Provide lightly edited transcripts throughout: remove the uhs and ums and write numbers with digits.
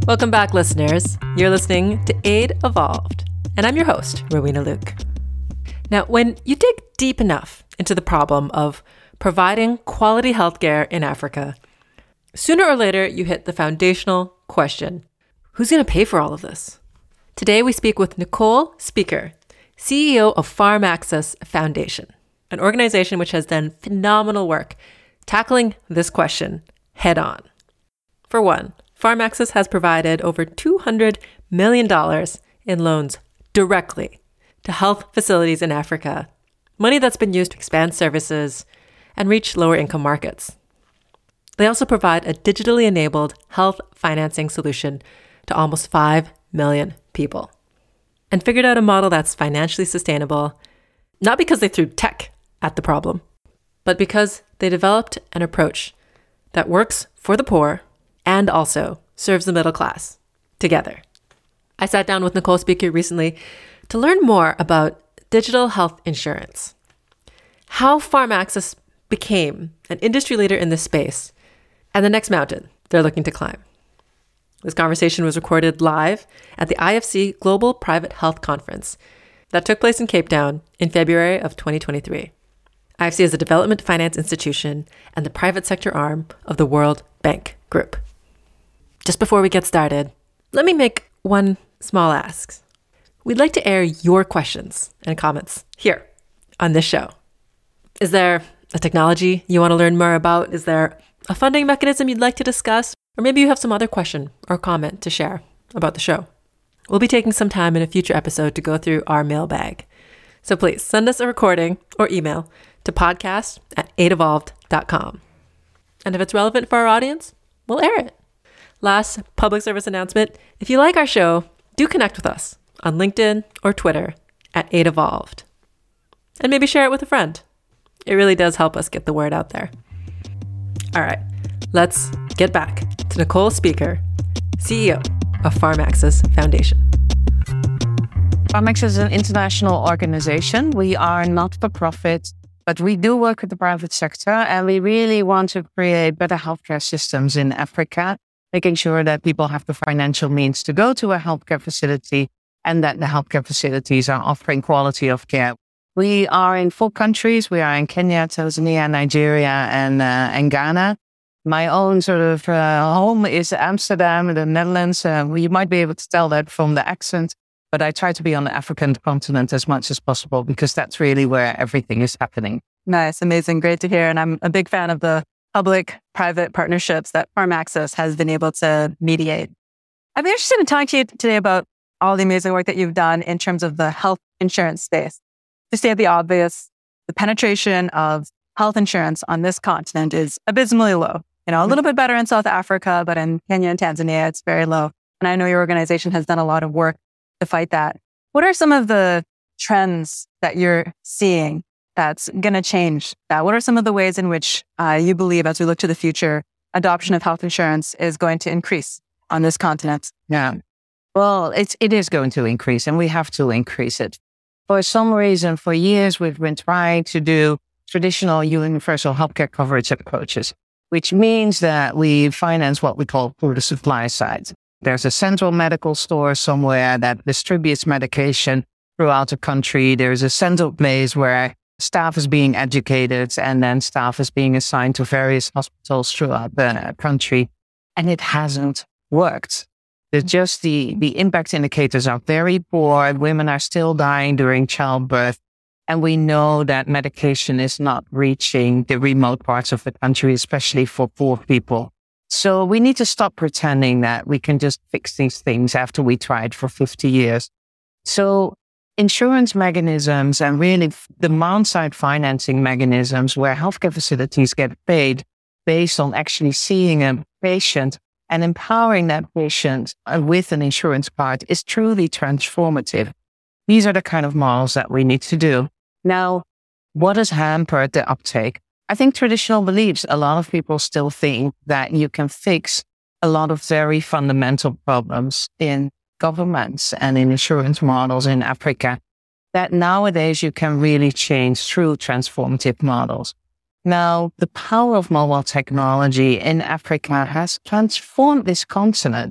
Welcome back, listeners. You're listening to Aid Evolved, and I'm your host, Rowena Luke. Now, when you dig deep enough into the problem of providing quality healthcare in Africa, sooner or later you hit the foundational question: who's going to pay for all of this? Today we speak with Nicole Speaker, CEO of Farm Access Foundation, an organization which has done phenomenal work tackling this question head on. For one, Farm Access has provided over $200 million in loans directly to health facilities in Africa, money that's been used to expand services and reach lower income markets. They also provide a digitally enabled health financing solution to almost 5 million people, and figured out a model that's financially sustainable, not because they threw tech at the problem, but because they developed an approach that works for the poor and also serves the middle class together. I sat down with Nicole Speaker recently to learn more about digital health insurance, how Farm Access became an industry leader in this space, and the next mountain they're looking to climb. This conversation was recorded live at the IFC Global Private Health Conference that took place in Cape Town in February of 2023. IFC is a development finance institution and the private sector arm of the World Bank Group. Just before we get started, let me make one small ask. We'd like to air your questions and comments here on this show. Is there a technology you want to learn more about? Is there a funding mechanism you'd like to discuss? Or maybe you have some other question or comment to share about the show. We'll be taking some time in a future episode to go through our mailbag. So please send us a recording or email to podcast@aidevolved.com. And if it's relevant for our audience, we'll air it. Last public service announcement: if you like our show, do connect with us on LinkedIn or Twitter @AidEvolved. And maybe share it with a friend. It really does help us get the word out there. All right, let's get back to Nicole Speaker, CEO of Farm Access Foundation. Farm Access is an international organization. We are not-for-profit, but we do work with the private sector, and we really want to create better healthcare systems in Africa, making sure that people have the financial means to go to a healthcare facility and that the healthcare facilities are offering quality of care. We are in 4 countries. We are in Kenya, Tanzania, Nigeria, and Ghana. My own sort of home is Amsterdam, the Netherlands. You might be able to tell that from the accent, but I try to be on the African continent as much as possible because that's really where everything is happening. Nice, amazing, great to hear. And I'm a big fan of the public-private partnerships that Farm Access has been able to mediate. I'd be interested in talking to you today about all the amazing work that you've done in terms of the health insurance space. To state the obvious, the penetration of health insurance on this continent is abysmally low. A little bit better in South Africa, but in Kenya and Tanzania, it's very low. And I know your organization has done a lot of work to fight that. What are some of the trends that you're seeing that's going to change that? What are some of the ways in which you believe, as we look to the future, adoption of health insurance is going to increase on this continent? Yeah. Well, it is going to increase, and we have to increase it. For some reason, for years, we've been trying to do traditional universal healthcare coverage approaches, which means that we finance what we call through the supply side. There's a central medical store somewhere that distributes medication throughout the country. There's a central place where staff is being educated, and then staff is being assigned to various hospitals throughout the country. And it hasn't worked. Just the impact indicators are very poor. Women are still dying during childbirth. And we know that medication is not reaching the remote parts of the country, especially for poor people. So we need to stop pretending that we can just fix these things after we tried for 50 years. So insurance mechanisms and really demand-side financing mechanisms where healthcare facilities get paid based on actually seeing a patient and empowering that patient with an insurance card is truly transformative. These are the kind of models that we need to do. Now, what has hampered the uptake? I think traditional beliefs. A lot of people still think that you can fix a lot of very fundamental problems in governments and in insurance models in Africa that nowadays you can really change through transformative models. Now, the power of mobile technology in Africa has transformed this continent.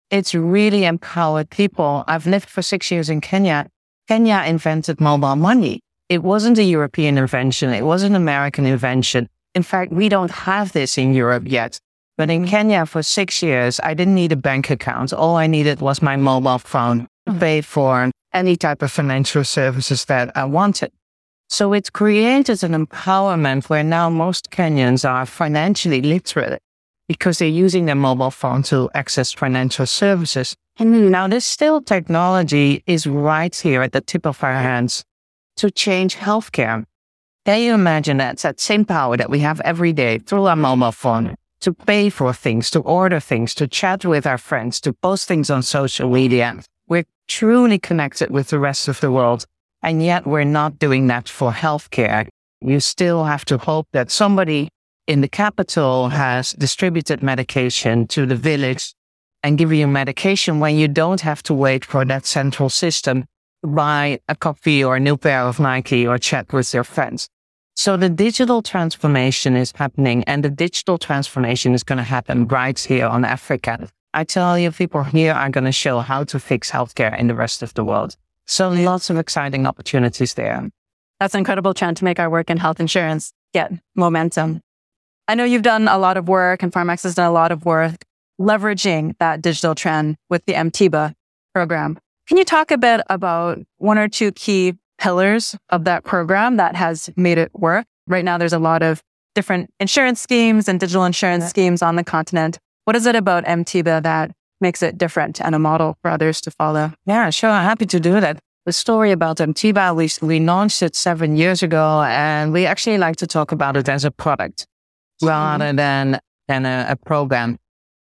It's really empowered people. I've lived for 6 years in Kenya. Kenya invented mobile money. It wasn't a European invention. It was an American invention. In fact, we don't have this in Europe yet. But in Kenya for 6 years, I didn't need a bank account. All I needed was my mobile phone to pay for any type of financial services that I wanted. So it created an empowerment where now most Kenyans are financially literate because they're using their mobile phone to access financial services. And now this still technology is right here at the tip of our hands to change healthcare. Can you imagine that same power that we have every day through our mobile phone to pay for things, to order things, to chat with our friends, to post things on social media? We're truly connected with the rest of the world, and yet we're not doing that for healthcare. You still have to hope that somebody in the capital has distributed medication to the village and give you medication when you don't have to wait for that central system to buy a coffee or a new pair of Nike or chat with your friends. So the digital transformation is happening, and the digital transformation is going to happen right here on Africa. I tell you, people here are going to show how to fix healthcare in the rest of the world. So lots of exciting opportunities there. That's an incredible trend to make our work in health insurance get momentum. I know you've done a lot of work, and Pharmax has done a lot of work leveraging that digital trend with the MTIBA program. Can you talk a bit about one or two key pillars of that program that has made it work? Right now, there's a lot of different insurance schemes and digital insurance schemes on the continent. What is it about MTIBA that makes it different and a model for others to follow? Yeah, sure. I'm happy to do that. The story about MTIBA, we launched it 7 years ago, and we actually like to talk about it as a product rather than a program.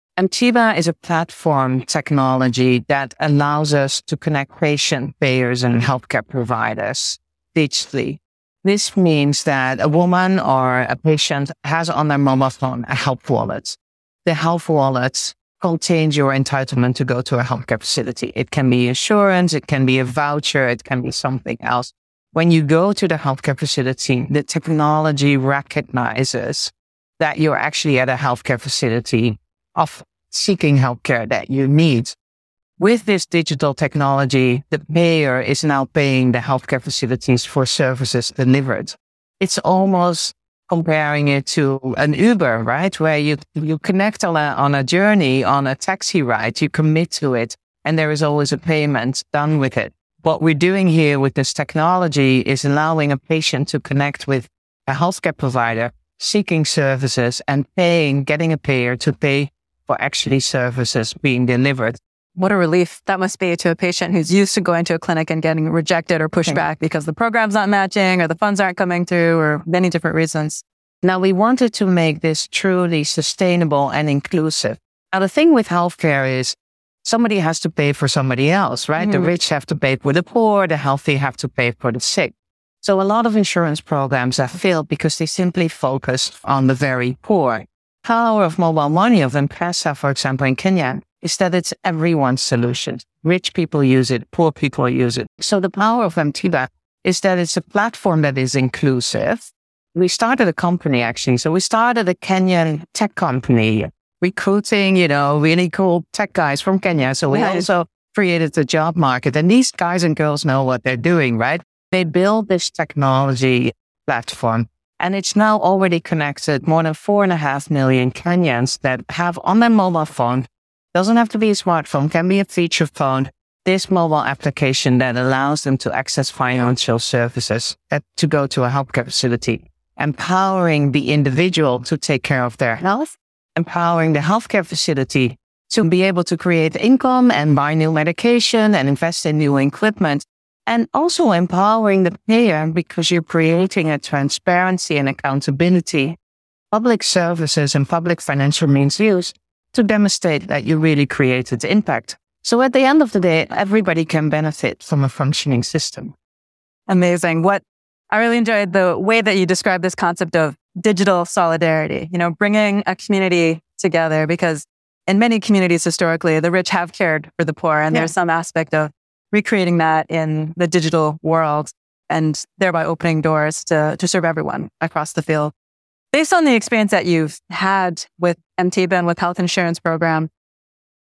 MTIBA is a platform technology that allows us to connect patient, payers, and healthcare providers digitally. This means that a woman or a patient has on their mobile phone a health wallet. The health wallet contains your entitlement to go to a healthcare facility. It can be insurance, it can be a voucher, it can be something else. When you go to the healthcare facility, the technology recognizes that you're actually at a healthcare facility of seeking healthcare that you need. With this digital technology, the payer is now paying the healthcare facilities for services delivered. It's almost comparing it to an Uber, right? Where you connect on a journey, on a taxi ride, you commit to it, and there is always a payment done with it. What we're doing here with this technology is allowing a patient to connect with a healthcare provider seeking services and getting a payer to pay for actually services being delivered. What a relief that must be to a patient who's used to going to a clinic and getting rejected or pushed back because the program's not matching or the funds aren't coming through or many different reasons. Now, we wanted to make this truly sustainable and inclusive. Now, the thing with healthcare is somebody has to pay for somebody else, right? Mm-hmm. The rich have to pay for the poor, the healthy have to pay for the sick. So a lot of insurance programs have failed because they simply focus on the very poor. Power of mobile money, of M-Pesa, for example, in Kenya, is that it's everyone's solution. Rich people use it, poor people use it. So the power of MTIBA is that it's a platform that is inclusive. We started a company, actually. So we started a Kenyan tech company, recruiting, really cool tech guys from Kenya. So we also created the job market. And these guys and girls know what they're doing, right? They build this technology platform. And it's now already connected more than 4.5 million Kenyans that have on their mobile phone. Doesn't have to be a smartphone, can be a feature phone. This mobile application that allows them to access financial services, to go to a healthcare facility, empowering the individual to take care of their health, empowering the healthcare facility to be able to create income and buy new medication and invest in new equipment. And also empowering the payer because you're creating a transparency and accountability, public services and public financial means used to demonstrate that you really created impact. So at the end of the day, everybody can benefit from a functioning system. Amazing. I really enjoyed the way that you described this concept of digital solidarity, bringing a community together, because in many communities historically, the rich have cared for the poor, and there's some aspect of recreating that in the digital world and thereby opening doors to serve everyone across the field. Based on the experience that you've had with MTIBA and with health insurance program,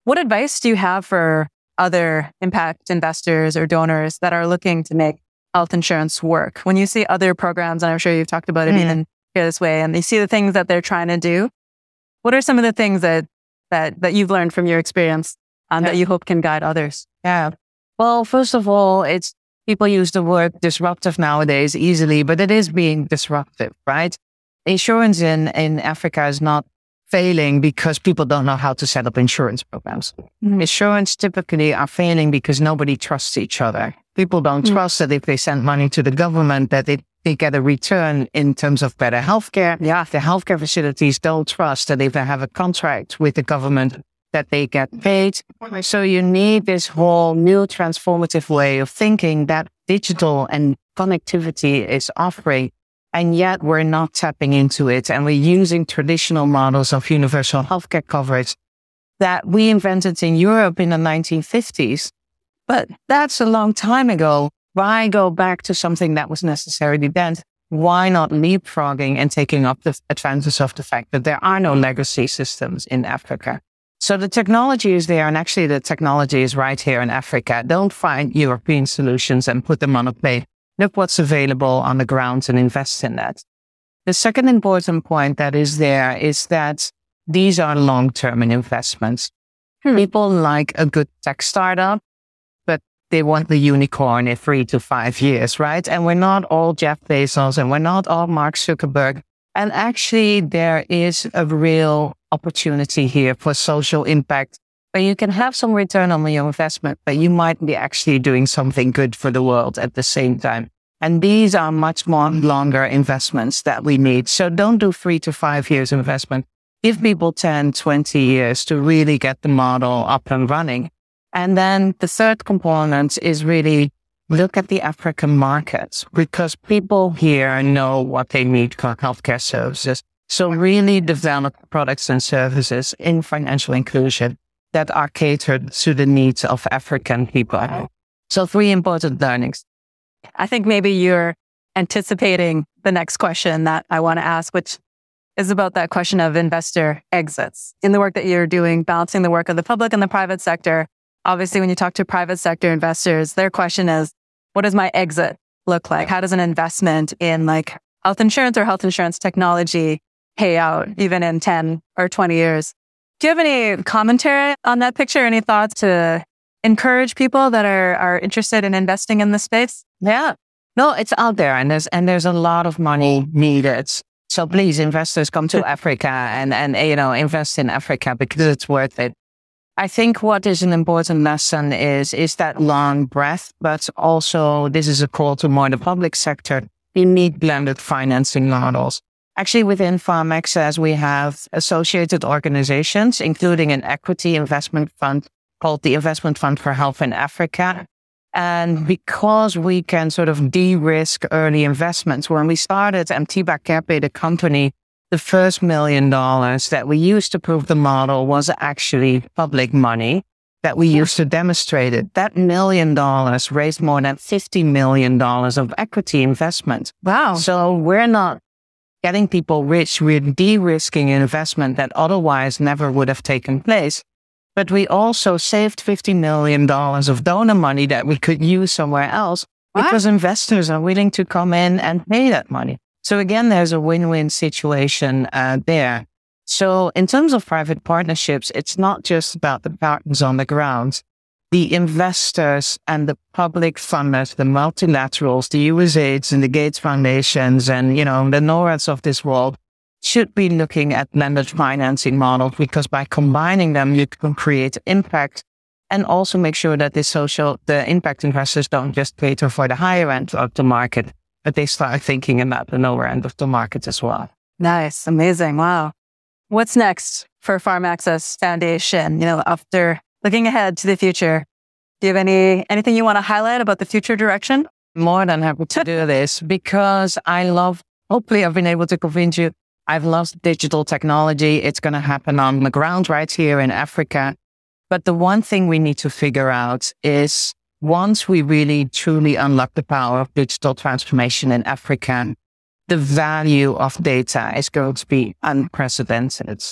What advice do you have for other impact investors or donors that are looking to make health insurance work? When you see other programs, and I'm sure you've talked about it even here this way, and you see the things that they're trying to do, what are some of the things that you've learned from your experience that you hope can guide others? Yeah. Well, first of all, it's people use the word disruptive nowadays easily, but it is being disruptive, right? Insurance in Africa is not failing because people don't know how to set up insurance programs. Insurance typically are failing because nobody trusts each other. People don't trust that if they send money to the government, that they get a return in terms of better healthcare. Yeah, the healthcare facilities don't trust that if they have a contract with the government, that they get paid. So you need this whole new transformative way of thinking that digital and connectivity is offering. And yet we're not tapping into it. And we're using traditional models of universal healthcare coverage that we invented in Europe in the 1950s. But that's a long time ago. Why go back to something that was necessarily then? Why not leapfrogging and taking up the advantage of the fact that there are no legacy systems in Africa? So the technology is there, and actually the technology is right here in Africa. Don't find European solutions and put them on a plate. Look what's available on the ground and invest in that. The second important point that is there is that these are long-term investments. People like a good tech startup, but they want the unicorn in 3 to 5 years, right? And we're not all Jeff Bezos and we're not all Mark Zuckerberg. And actually there is a real opportunity here for social impact, where you can have some return on your investment, but you might be actually doing something good for the world at the same time. And these are much more longer investments that we need. So don't do 3 to 5 years investment. Give people 10, 20 years to really get the model up and running. And then the third component is really look at the African markets, because people here know what they need for healthcare services. So really develop products and services in financial inclusion that are catered to the needs of African people. So 3 important learnings. I think maybe you're anticipating the next question that I want to ask, which is about that question of investor exits. In the work that you're doing, balancing the work of the public and the private sector, obviously when you talk to private sector investors, their question is, what does my exit look like? How does an investment in like health insurance or health insurance technology pay out even in 10 or 20 years? Do you have any commentary on that picture? Any thoughts to encourage people that are interested in investing in this space? Yeah. No, it's out there, and there's a lot of money needed. So please, investors, come to Africa and invest in Africa because it's worth it. I think what is an important lesson is that long breath, but also this is a call to more the public sector. You need blended financing models. Actually, within Farm Access, we have associated organizations, including an equity investment fund called the Investment Fund for Health in Africa. And because we can sort of de-risk early investments, when we started Mtiba Kepe, the company, the first $1 million that we used to prove the model was actually public money that we used to demonstrate it. That $1 million raised more than $50 million of equity investment. Wow. So we're not getting people rich. We're de-risking an investment that otherwise never would have taken place. But we also saved $50 million of donor money that we could use somewhere else because investors are willing to come in and pay that money. So again, there's a win-win situation there. So in terms of private partnerships, it's not just about the partners on the ground. The investors and the public funders, the multilaterals, the USAIDs and the Gates Foundations and, the NORADs of this world should be looking at blended financing models, because by combining them, you can create impact and also make sure that the impact investors don't just cater for the higher end of the market, but they start thinking about the lower end of the market as well. Nice. Amazing. Wow. What's next for Farm Access Foundation? After looking ahead to the future, do you have anything you want to highlight about the future direction? More than happy to do this because hopefully I've been able to convince you. I've loved digital technology. It's going to happen on the ground right here in Africa. But the one thing we need to figure out is once we really truly unlock the power of digital transformation in Africa, the value of data is going to be unprecedented.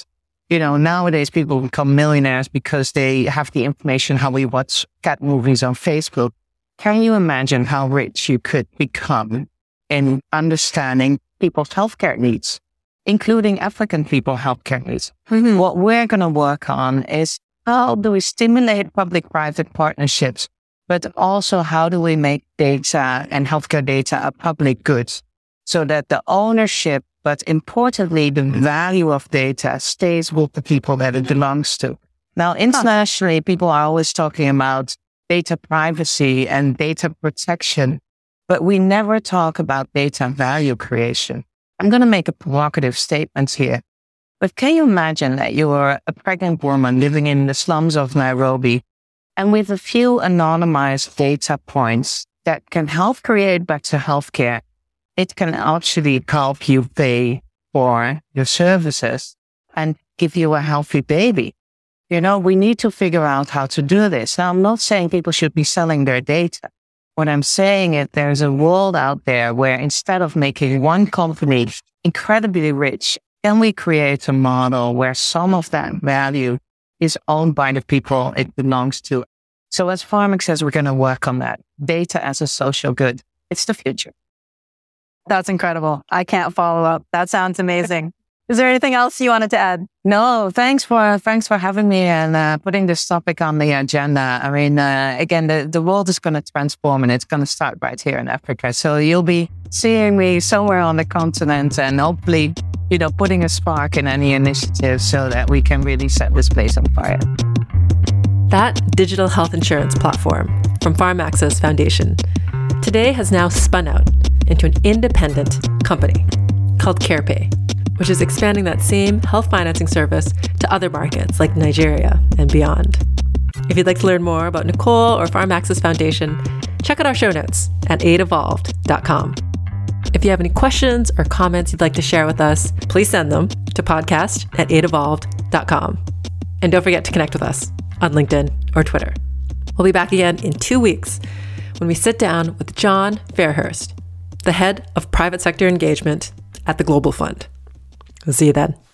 Nowadays people become millionaires because they have the information how we watch cat movies on Facebook. Can you imagine how rich you could become in understanding people's healthcare needs, including African people's healthcare needs? Mm-hmm. What we're going to work on is how do we stimulate public-private partnerships, but also how do we make data and healthcare data a public good so that the ownership, but importantly, the value of data stays with the people that it belongs to. Now, internationally, people are always talking about data privacy and data protection, but we never talk about data value creation. I'm going to make a provocative statement here, but can you imagine that you are a pregnant woman living in the slums of Nairobi, and with a few anonymized data points that can help create better healthcare, it can actually help you pay for your services and give you a healthy baby. We need to figure out how to do this. Now, I'm not saying people should be selling their data. What I'm saying is there's a world out there where instead of making one company incredibly rich, can we create a model where some of that value is owned by the people it belongs to? So as Pharmaxis, we're going to work on that. Data as a social good. It's the future. That's incredible. I can't follow up. That sounds amazing. Is there anything else you wanted to add? No, thanks for having me and putting this topic on the agenda. I mean, again, the world is going to transform and it's going to start right here in Africa. So you'll be seeing me somewhere on the continent and hopefully, putting a spark in any initiative so that we can really set this place on fire. That digital health insurance platform from Pharmaxis Foundation today has now spun out into an independent company called CarePay, which is expanding that same health financing service to other markets like Nigeria and beyond. If you'd like to learn more about Nicole or Pharmaxis Foundation, check out our show notes at aidevolved.com. If you have any questions or comments you'd like to share with us, please send them to podcast@aidevolved.com. And don't forget to connect with us on LinkedIn or Twitter. We'll be back again in 2 weeks when we sit down with John Fairhurst, the head of private sector engagement at the Global Fund. We'll see you then.